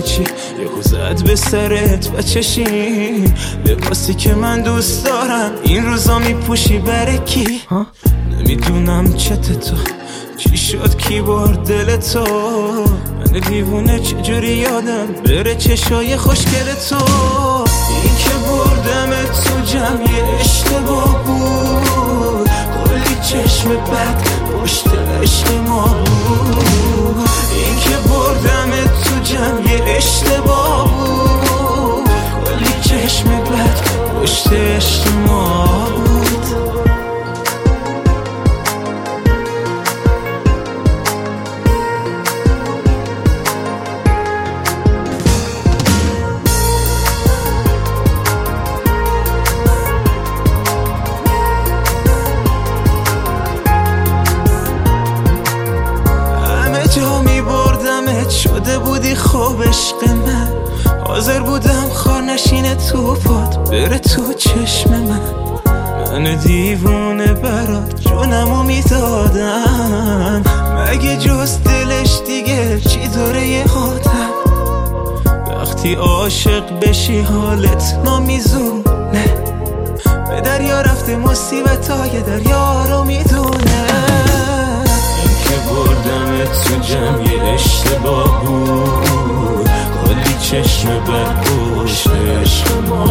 چی یهو زد به سرت و چشی لباسی که من دوست دارم این روزا میپوشی برای کی؟ نمیدونم چته تو چی شد کی برد دل تو من دیوونه چجوری یادم بره چشای خوشگل تو این که بردم تو جمع اشتباه بود کلی چشم بد پشت عشق ما بود این که بردم تو جمع اشتباه بود کلی چشم بد پشت عشق ما بود شده بودی خوب عشق من حاضر بودم خار نشینه تو پات بره تو چشم من دیوونه برات جونمو میدادم مگه جز دلش دیگه چی داره یه آدم وقتی عاشق بشی حالت نمیزونه به دریا رفته مصیبتای دریا رو میدونه بردم تو جمع اشتباه بود کلی چشم بد پشت عشق ما